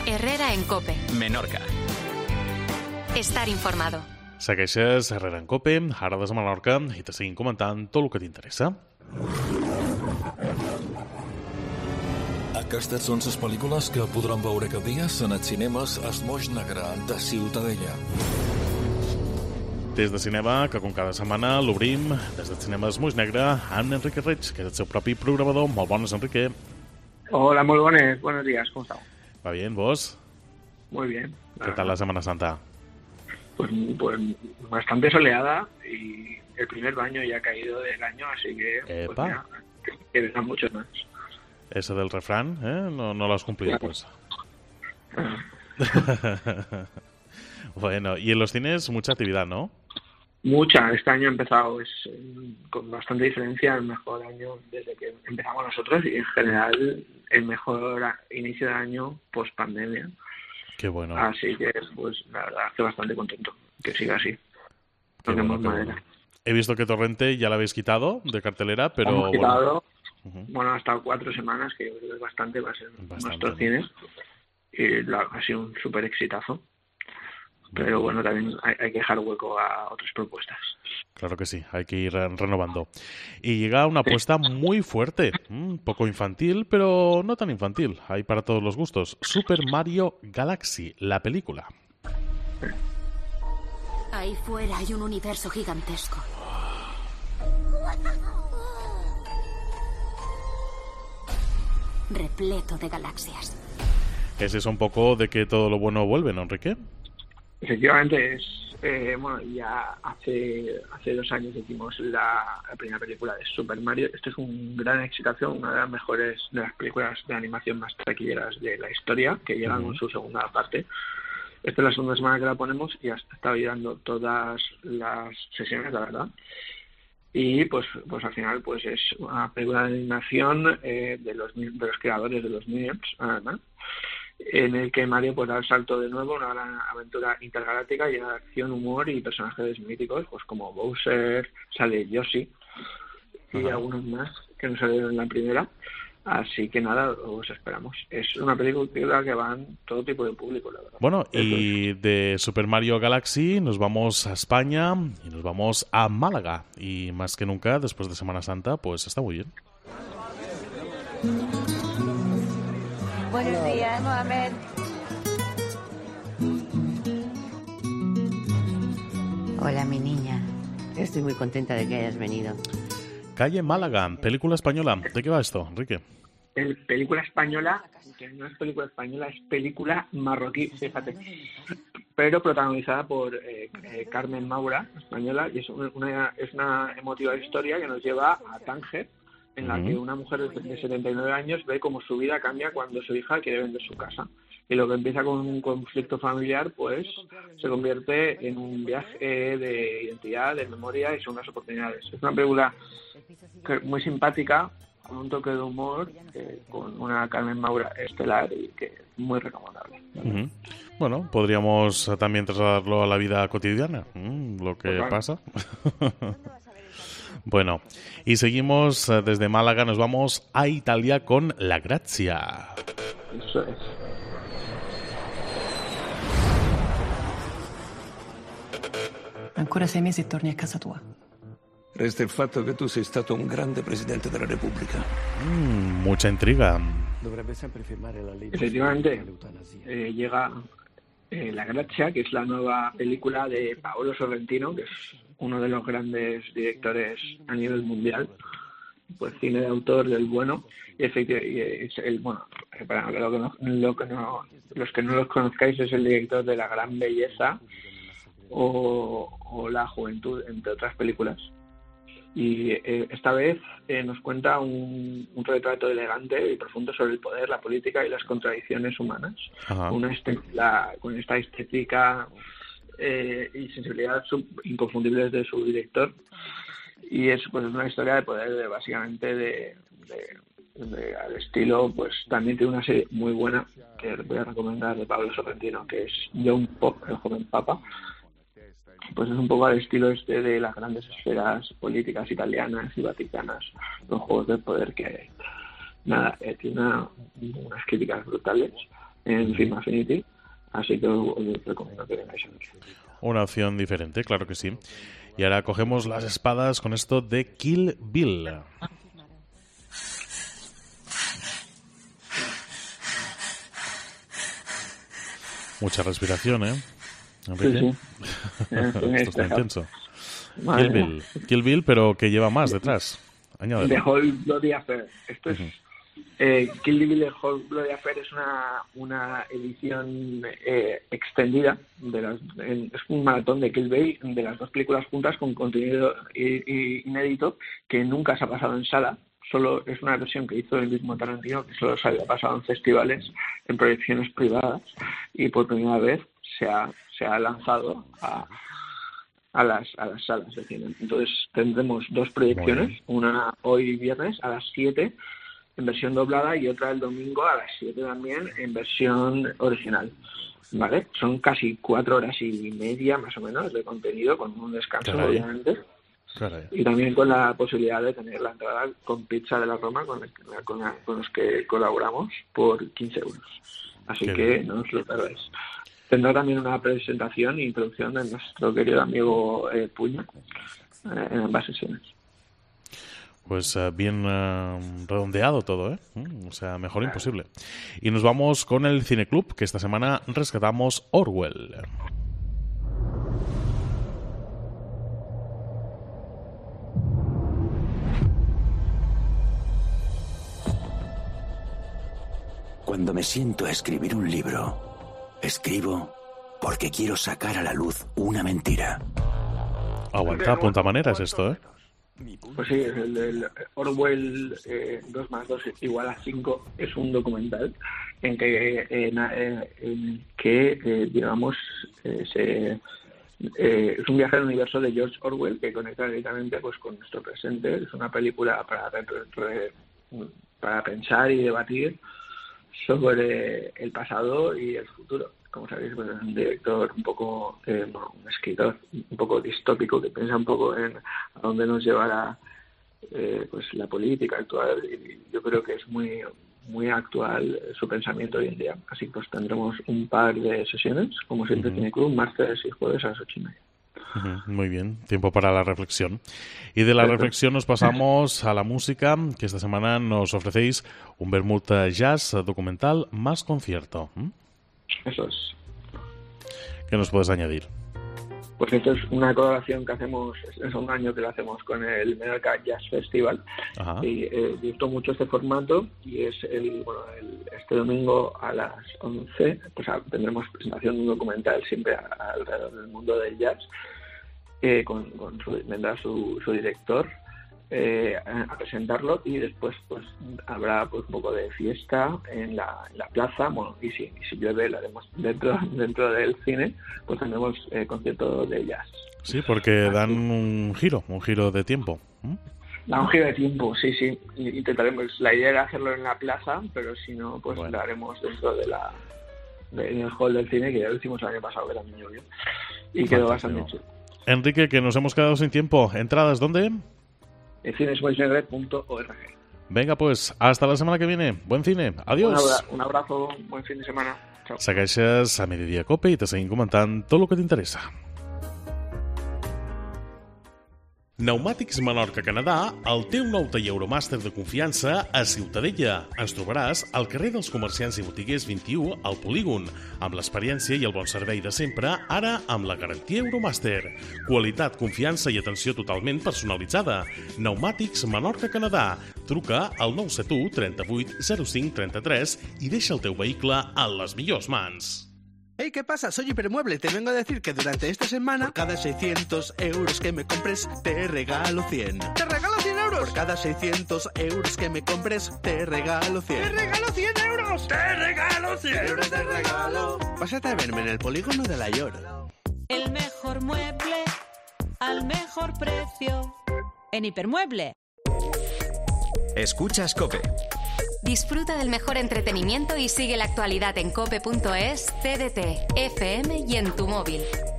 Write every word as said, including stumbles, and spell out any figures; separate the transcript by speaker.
Speaker 1: Herrera en COPE.
Speaker 2: Menorca.
Speaker 1: Estar informado.
Speaker 3: Segueixes Herrera en COPE, ara des de Menorca, i te seguim comentant tot el que t'interessa.
Speaker 4: Aquestes són les pel·lícules que podran veure aquest dia en els cinemes Es Moix Negre de Ciutadella.
Speaker 3: Des de cinema, que com cada setmana l'obrim des del cinema Es Moix Negre amb Enrique Reig, que és el seu propi programador. Molt bones, Enrique.
Speaker 5: Hola, muy buenos, buenos días, ¿cómo estamos?
Speaker 3: ¿Va bien, vos?
Speaker 5: Muy bien.
Speaker 3: ¿Qué tal la Semana Santa?
Speaker 5: Pues, pues bastante soleada y el primer baño ya ha caído del año, así que pues, mira, que, que vendrán muchos más.
Speaker 3: Ese del refrán, ¿eh? No, no lo has cumplido, claro. Pues. Bueno, y en los cines mucha actividad, ¿no?
Speaker 5: Mucha. Este año ha empezado es, con bastante diferencia el mejor año desde que empezamos nosotros y en general el mejor inicio de año post pandemia.
Speaker 3: Qué bueno.
Speaker 5: Así que pues la verdad estoy bastante contento que siga así.
Speaker 3: Qué bueno, qué bueno. He visto que Torrente ya la habéis quitado de cartelera, pero
Speaker 5: hemos quitado,
Speaker 3: bueno, uh-huh.
Speaker 5: bueno, hasta cuatro semanas, que yo creo que es bastante, va a ser nuestro cine. Y la, ha sido un súper exitazo. Pero bueno, también hay, hay que dejar hueco a otras propuestas.
Speaker 3: Claro que sí, hay que ir renovando. Y llega una apuesta sí. muy fuerte, un poco infantil, pero no tan infantil. Hay para todos los gustos. Super Mario Galaxy, la película.
Speaker 6: Ahí fuera hay un universo gigantesco. Repleto de galaxias.
Speaker 3: ¿Es eso un poco de que todo lo bueno vuelve, no, Enrique?
Speaker 5: Efectivamente, es eh, bueno, ya hace hace dos años hicimos la, la primera película de Super Mario. Esto es un gran exitación, una de las mejores de las películas de animación más taquilleras de la historia, que llegan con uh-huh. su segunda parte. Esta es la segunda semana que la ponemos y ha estado llegando todas las sesiones, la verdad. Y pues pues al final pues es una película de animación eh, de los de los creadores de los Minions, además, en el que Mario pues da el salto de nuevo, una gran aventura intergaláctica llena de acción, humor y personajes míticos, pues como Bowser, sale Yoshi y uh-huh. algunos más que no salieron en la primera. Así que nada, os esperamos. Es una película que va en todo tipo de público, la verdad.
Speaker 3: Bueno, y de Super Mario Galaxy nos vamos a España y nos vamos a Málaga. Y más que nunca, después de Semana Santa, pues está muy bien.
Speaker 7: Buenos días, Mohamed.
Speaker 8: Hola, mi niña. Estoy muy contenta de que hayas venido.
Speaker 3: Calle Málaga, película española. ¿De qué va esto, Enrique?
Speaker 5: El película española, que no es película española, es película marroquí, fíjate. Pero protagonizada por eh, eh, Carmen Maura, española, y es una, es una emotiva historia que nos lleva a Tánger, en la uh-huh. que una mujer de setenta y nueve años ve cómo su vida cambia cuando su hija quiere vender su casa. Y lo que empieza con un conflicto familiar, pues se convierte en un viaje de identidad, de memoria y segundas oportunidades. Es una película que, muy simpática, con un toque de humor, eh, con una Carmen Maura estelar y que es muy recomendable.
Speaker 3: Uh-huh. Bueno, podríamos también trasladarlo a la vida cotidiana, mm, lo que Total. pasa. Bueno, y seguimos desde Málaga, nos vamos a Italia con La Grazia.
Speaker 5: Eso es.
Speaker 9: Ancora sei mesi e torni a casa tua.
Speaker 10: Resta il fatto che tu sei stato un grande presidente della Repubblica.
Speaker 3: Mm, mucha intriga.
Speaker 10: Dovrebbe sempre firmare la legge.
Speaker 5: Efectivamente, eh, llega eh, La Grazia, que es la nueva película de Paolo Sorrentino, que es uno de los grandes directores a nivel mundial, pues cine de autor del bueno, y efectivamente es el bueno, para lo que no, lo que no, los que no los conozcáis, es el director de La Gran Belleza o, o La Juventud, entre otras películas. Y eh, esta vez eh, nos cuenta un, un retrato elegante y profundo sobre el poder, la política y las contradicciones humanas. Una este, la, con esta estética eh, y sensibilidad sub, inconfundibles de su director. Y es pues una historia de poder, de, básicamente de, de, de al estilo, pues también tiene una serie muy buena que voy a recomendar de Pablo Sorrentino, que es Young Pop, el joven papa. Pues es un poco al estilo este de las grandes esferas políticas italianas y vaticanas, los juegos del poder que nada, eh, tiene una, unas críticas brutales en Film Affinity, así que os, os recomiendo que vengáis a verlo.
Speaker 3: Una opción diferente, claro que sí. Y ahora cogemos las espadas con esto de Kill Bill. Mucha respiración, ¿eh? Enrique.
Speaker 5: Sí, sí.
Speaker 3: Esto está intenso.
Speaker 5: Madre
Speaker 3: Kill Bill. Kill Bill, pero que lleva más detrás. Añádelo.
Speaker 5: The Whole Bloody Affair. Esto es...
Speaker 3: Uh-huh.
Speaker 5: Eh, Kill Bill The Whole Bloody Affair es una, una edición eh, extendida. De las, en, es un maratón de Kill Bill de las dos películas juntas con contenido i, i, inédito que nunca se ha pasado en sala. Solo es una versión que hizo el mismo Tarantino, que solo se había pasado en festivales, en proyecciones privadas, y por primera vez se ha, se ha lanzado a, a, las, a las salas de cine. Entonces tendremos dos proyecciones, una hoy viernes a las siete en versión doblada y otra el domingo a las siete también en versión original. ¿Vale? Son casi cuatro horas y media más o menos de contenido, con un descanso, Caray. obviamente.
Speaker 3: Caray.
Speaker 5: Y también con la posibilidad de tener la entrada con Pizza de la Roma, con, el, con, la, con los que colaboramos, por quince euros. Así Qué que bien. No os lo perdáis. Tendrá también una presentación e introducción de nuestro querido amigo eh, Puño eh, en ambas sesiones.
Speaker 3: Pues uh, bien uh, redondeado todo, ¿eh? O sea, mejor imposible. Y nos vamos con el Cineclub, que esta semana rescatamos Orwell.
Speaker 2: Cuando me siento a escribir un libro, escribo porque quiero sacar a la luz una mentira.
Speaker 3: Aguanta, punta manera es esto, ¿eh?
Speaker 5: Pues sí, el, el Orwell eh, dos más dos igual a cinco es un documental en que, en, en que eh, digamos, eh, se, eh, es un viaje al universo de George Orwell que conecta directamente pues con nuestro presente. Es una película para, re, para pensar y debatir sobre el pasado y el futuro. Como sabéis, pues es un director un poco, eh, bueno, un escritor un poco distópico que piensa un poco en a dónde nos llevará eh, pues la política actual, y yo creo que es muy muy actual su pensamiento hoy en día. Así que pues tendremos un par de sesiones, como siempre, uh-huh. Tiene Club, martes y jueves a las ocho y media.
Speaker 3: Uh-huh. Muy bien, tiempo para la reflexión. Y de la Perfecto. reflexión nos pasamos a la música, que esta semana nos ofrecéis un vermut jazz documental más concierto. ¿Mm?
Speaker 5: Eso es.
Speaker 3: ¿Qué nos puedes añadir?
Speaker 5: Pues esto es una colaboración que hacemos, es un año que lo hacemos con el Menorca Jazz Festival. Ajá. Y eh, gustó mucho este formato y es el, bueno, el, este domingo a las once pues a, tendremos presentación de un documental siempre a, a, alrededor del mundo del jazz, eh, con, con su, vendrá su, su director eh, a, a presentarlo, y después pues habrá pues un poco de fiesta en la, en la plaza, bueno, y si, y si llueve lo haremos dentro dentro del cine, pues tendremos eh, concierto de jazz.
Speaker 3: Sí, porque Así. dan un giro, un giro de tiempo. ¿Mm?
Speaker 5: Da un giro de tiempo, sí, sí. Intentaremos, la idea era hacerlo en la plaza, pero si no, pues bueno. lo haremos dentro de la de, en el hall del cine, que ya lo hicimos el año pasado, que también llovió, y quedó bastante chulo.
Speaker 3: Enrique, que nos hemos quedado sin tiempo. ¿Entradas dónde?
Speaker 5: en cinesmoisnegre punto org.
Speaker 3: Venga, pues, hasta la semana que viene. Buen cine. Adiós.
Speaker 5: Un abrazo, un abrazo, buen fin de semana. Chao.
Speaker 3: Segueixes a Mediodía Cope i te seguim comentant tot el que t'interessa. Pneumàtics Menorca Canadà, el teu nou taller Euromàster de confiança a Ciutadella. Ens trobaràs al carrer dels Comerciants i Botiguers vint-i-u, al Polígon, amb l'experiència i el bon servei de sempre, ara amb la garantia Euromàster. Qualitat, confiança i atenció totalment personalitzada. Pneumàtics Menorca Canadà. Truca al nou set u trenta-vuit zero cinc trenta-tres i deixa el teu vehicle en les millors mans.
Speaker 7: Hey, ¿qué pasa? Soy Hipermueble. Te vengo a decir que durante esta semana, por cada seiscientos euros que me compres, te regalo cien. ¿Te regalo cien euros? Por cada seiscientos euros que me compres, te regalo cien. ¡Te regalo cien euros! ¡Te regalo cien euros de regalo! Pásate a verme en el Polígono de la Llor.
Speaker 11: El mejor mueble al mejor precio. En Hipermueble.
Speaker 12: Escuchas COPE.
Speaker 1: Disfruta del mejor entretenimiento y sigue la actualidad en cope punto es, T D T, F M y en tu móvil.